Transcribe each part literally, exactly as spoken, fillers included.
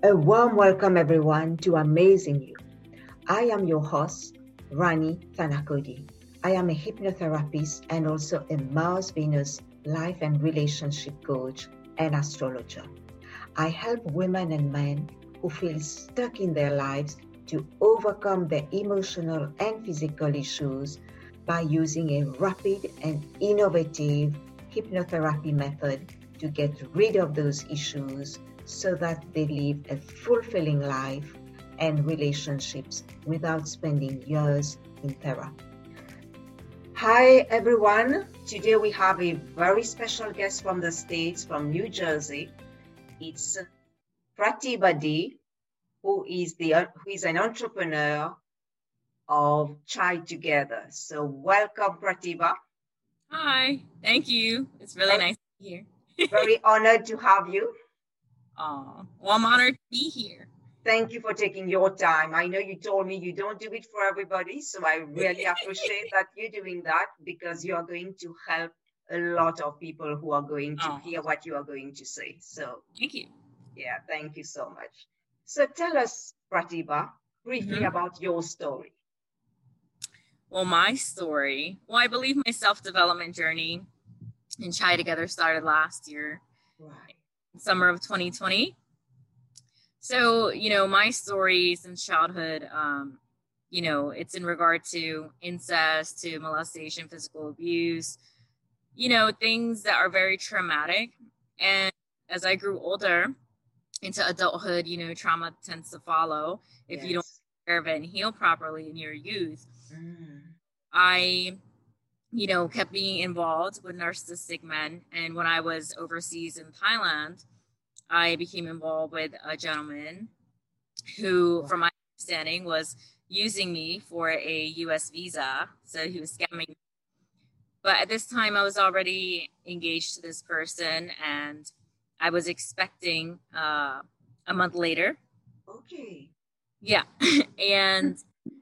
A warm welcome, everyone, to Amazing You. I am your host, Rani Thanakodi. I am a hypnotherapist and also a Mars-Venus life and relationship coach and astrologer. I help women and men who feel stuck in their lives to overcome their emotional and physical issues by using a rapid and innovative hypnotherapy method to get rid of those issues so that they live a fulfilling life and relationships without spending years in therapy. Hi everyone, today we have a very special guest from the States, from New Jersey. It's Pratibha D, who is, the, who is an entrepreneur of Chai Together. So welcome, Pratibha. Hi, thank you. It's really and nice to be here. Very honored to have you. Oh, well, I'm honored to be here. Thank you for taking your time. I know you told me you don't do it for everybody, so I really appreciate that you're doing that because you are going to help a lot of people who are going to oh. hear what you are going to say. So thank you. Yeah, thank you so much. So tell us, Pratibha, briefly mm-hmm. about your story. Well, my story, well, I believe my self-development journey in Chai Together started last year, right. summer of twenty twenty. So, you know, my story since childhood, um, you know, it's in regard to incest, to molestation, physical abuse, you know, things that are very traumatic. And as I grew older into adulthood, you know, trauma tends to follow if yes. you don't take care of it and heal properly in your youth. Mm. I, you know, kept being involved with narcissistic men. And when I was overseas in Thailand, I became involved with a gentleman who, wow. from my understanding, was using me for a U S visa. So he was scamming me. But at this time, I was already engaged to this person, and I was expecting uh, a month later. Okay. Yeah. And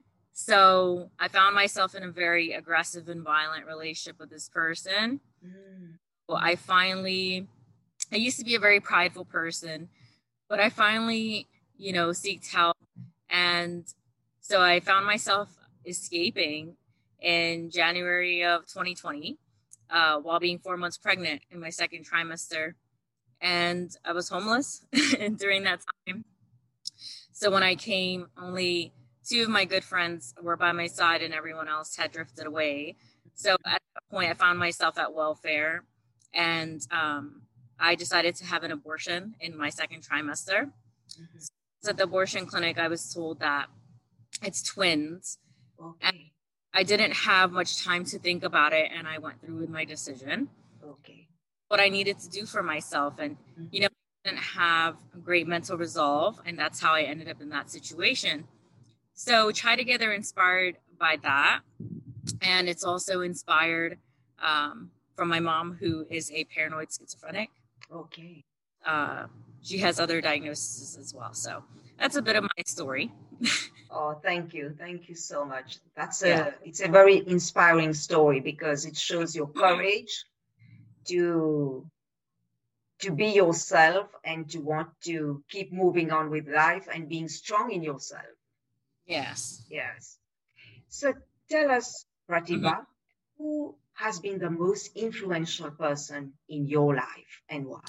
so I found myself in a very aggressive and violent relationship with this person. Mm. Well, I finally, I used to be a very prideful person, but I finally, you know, seeked help. And so I found myself escaping in January of twenty twenty uh, while being four months pregnant in my second trimester. And I was homeless during that time. So when I came, only two of my good friends were by my side and everyone else had drifted away. So at that point, I found myself at welfare, and um, I decided to have an abortion in my second trimester. Mm-hmm. So at the abortion clinic, I was told that it's twins. Okay. And I didn't have much time to think about it, and I went through with my decision. Okay. What I needed to do for myself, and mm-hmm. you know, I didn't have great mental resolve, and that's how I ended up in that situation. So Chai Together inspired by that, and it's also inspired um, from my mom, who is a paranoid schizophrenic. Okay. Uh, she has other diagnoses as well. So that's a bit of my story. Oh, thank you. Thank you so much. That's a, yeah. It's a very inspiring story because it shows your courage to, to be yourself and to want to keep moving on with life and being strong in yourself. Yes. Yes. So tell us, Pratibha, mm-hmm. who has been the most influential person in your life and why?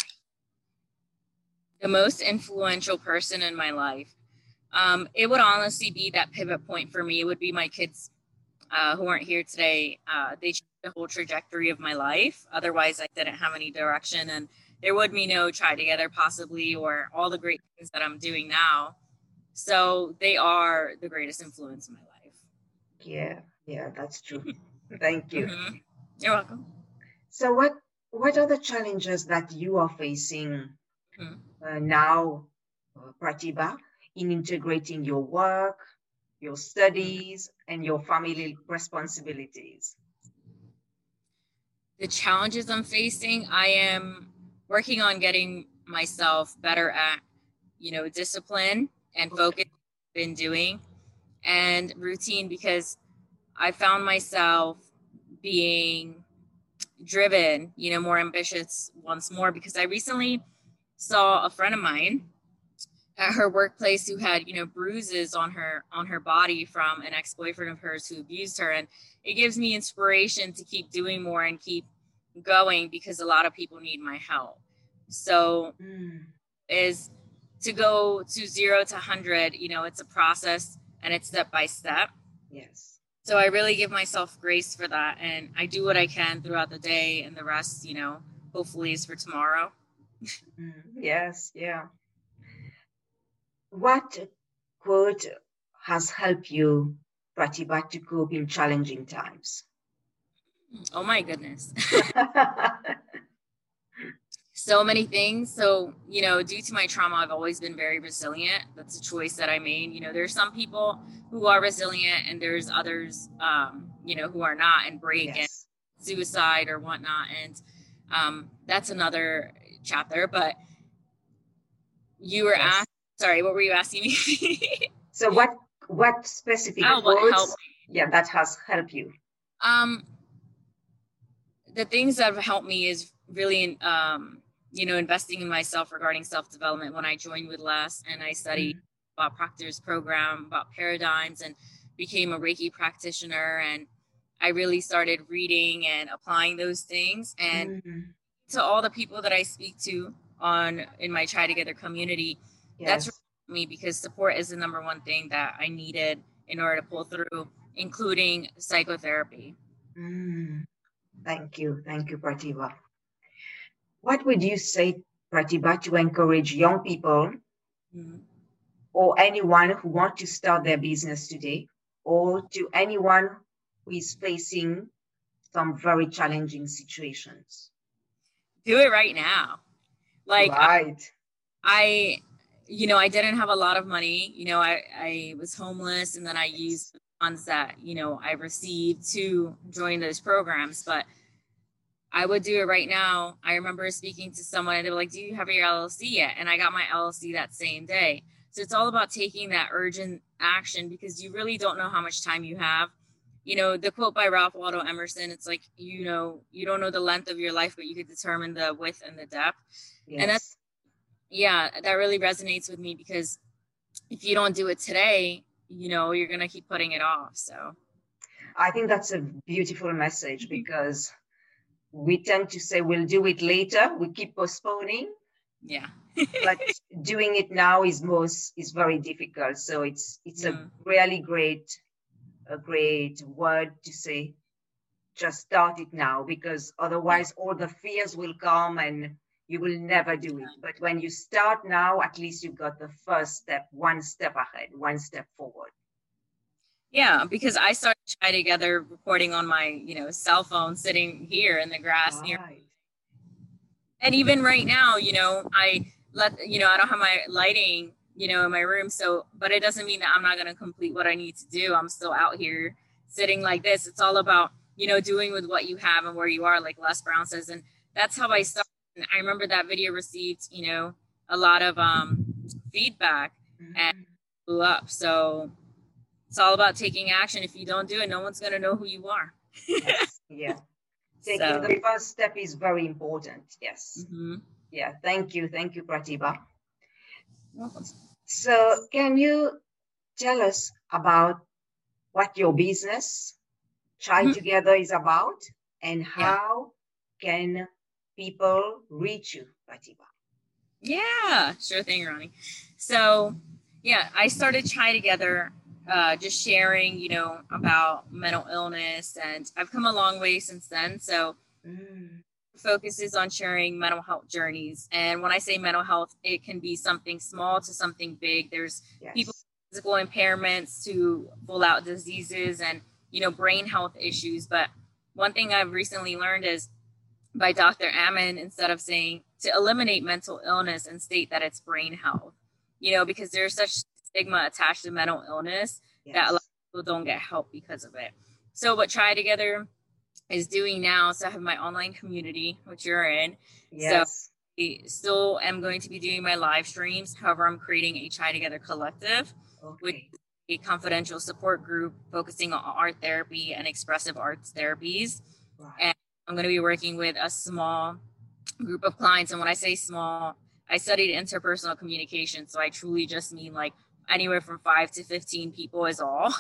The most influential person in my life. Um, it would honestly be that pivot point for me. It would be my kids uh, who aren't here today. Uh, they changed the whole trajectory of my life. Otherwise, I didn't have any direction, and there would be no Chai Together possibly, or all the great things that I'm doing now. So they are the greatest influence in my life. Yeah, yeah, that's true. Thank you. Mm-hmm. You're welcome. So what, what are the challenges that you are facing mm-hmm. uh, now, uh, Pratibha, in integrating your work, your studies, and your family responsibilities? The challenges I'm facing, I am working on getting myself better at, you know, discipline and focus I've been doing, and routine, because I found myself being driven, you know, more ambitious once more, because I recently saw a friend of mine at her workplace who had, you know, bruises on her on her body from an ex-boyfriend of hers who abused her. And it gives me inspiration to keep doing more and keep going, because a lot of people need my help. So Mm. is to go to zero to one hundred, you know, it's a process and it's step by step. Yes. So I really give myself grace for that, and I do what I can throughout the day, and the rest, you know, hopefully is for tomorrow. Mm. Yes, yeah. What quote has helped you, Pratibha, to cope in challenging times? Oh my goodness. So many things. So, you know, due to my trauma, I've always been very resilient. That's a choice that I made. You know, there's some people who are resilient and there's others, um, you know, who are not and break Yes. and suicide or whatnot. And um, that's another chapter. But you were Yes. asked, sorry, what were you asking me? So what what specific Oh, what quotes, helped? yeah, that has helped you? Um, the things that have helped me is really, um, you know, investing in myself regarding self-development. When I joined with Les and I studied Mm. about Proctor's program, about paradigms, and became a Reiki practitioner, and I really started reading and applying those things. And Mm. to all the people that I speak to on in my Try Together community, that's Yes. really me, because support is the number one thing that I needed in order to pull through, including psychotherapy. Mm. Thank you. Thank you, Pratibha. What would you say, Pratibha, to encourage young people Mm-hmm. or anyone who wants to start their business today, or to anyone who is facing some very challenging situations? Do it right now. Like I, Right. I, you know, I didn't have a lot of money. You know, I, I was homeless, and then I used Yes. the funds that, you know, I received to join those programs. But I would do it right now. I remember speaking to someone and they were like, do you have your L L C yet? And I got my L L C that same day. So it's all about taking that urgent action, because you really don't know how much time you have. You know, the quote by Ralph Waldo Emerson, it's like, you know, you don't know the length of your life, but you could determine the width and the depth. And that's, Yes. yeah, that really resonates with me, because if you don't do it today, you know, you're going to keep putting it off. So I think that's a beautiful message, because we tend to say we'll do it later. We keep postponing, yeah. but doing it now is most is very difficult. So it's it's a Mm. really great a great word to say. Just start it now, because otherwise all the fears will come and you will never do it. But when you start now, at least you've got the first step, one step ahead, one step forward. Yeah, because I started Try Together recording on my, you know, cell phone, sitting here in the grass near. Right. And even right now, you know, I let, you know, I don't have my lighting, you know, in my room. So, but it doesn't mean that I'm not going to complete what I need to do. I'm still out here sitting like this. It's all about, you know, doing with what you have and where you are, like Les Brown says. And that's how I Yes. started. And I remember that video received, you know, a lot of um, feedback and Mm. blew up. So it's all about taking action. If you don't do it, no one's going to know who you are. Yes. Yeah. Taking So, the first step is very important. Yes. mm-hmm. Yeah. Thank you. Thank you, Pratibha. Welcome. So can you tell us about what your business, Try Mhm. Together, is about, and Yeah. how can people reach you, Pratibha? Yeah, sure thing, Ronnie. So, yeah, I started Try Together, uh, just sharing, you know, about mental illness, and I've come a long way since then. So, Mm. focuses on sharing mental health journeys. And when I say mental health, it can be something small to something big. There's people Yes. with physical impairments to full out diseases and, you know, brain health issues. But one thing I've recently learned is by Doctor Ammon, instead of saying to eliminate mental illness and state that it's brain health, you know, because there's such stigma attached to mental illness that a lot Yes. of people don't get help because of it. So what Try Together is doing now, so I have my online community, which you're in. So Yes. I still am going to be doing my live streams. However, I'm creating a Try Together collective, which Okay. is a confidential support group focusing on art therapy and expressive arts therapies. Right. And I'm going to be working with a small group of clients. And when I say small, I studied interpersonal communication, so I truly just mean like anywhere from five to fifteen people is all.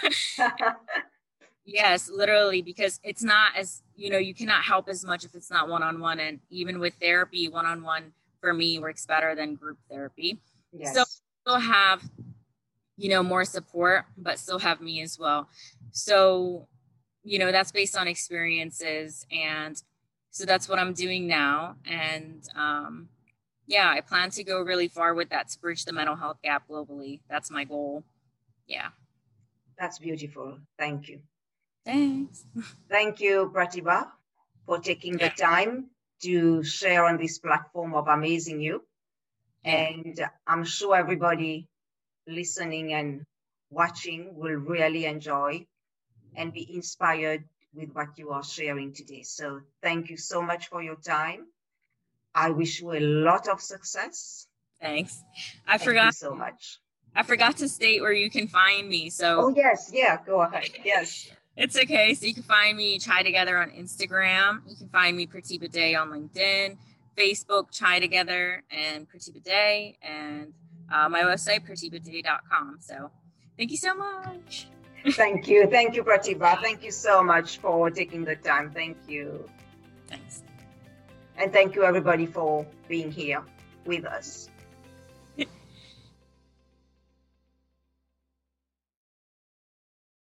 Yes, literally, because it's not as, you know, you cannot help as much if it's not one-on-one. And even with therapy, one-on-one for me works better than group therapy. Yes. So still have, you know, more support, but still have me as well. So, you know, that's based on experiences. And so that's what I'm doing now. And um, yeah, I plan to go really far with that to bridge the mental health gap globally. That's my goal. Yeah. That's beautiful. Thank you. Thanks. Thank you, Pratibha, for taking the time to share on this platform of Amazing You. Yeah. And I'm sure everybody listening and watching will really enjoy and be inspired with what you are sharing today. So thank you so much for your time. I wish you a lot of success. Thanks. I thank forgot you so much. I forgot to state where you can find me. So oh yes, yeah, go ahead. Yes. It's okay. So you can find me Chai Together on Instagram. You can find me Pratibha Day on LinkedIn, Facebook, Chai Together, and Pratibha Day, and uh, my website, pratibha day dot com. So thank you so much. Thank you. Thank you, Pratibha. Thank you so much for taking the time. Thank you. Thanks. And thank you, everybody, for being here with us.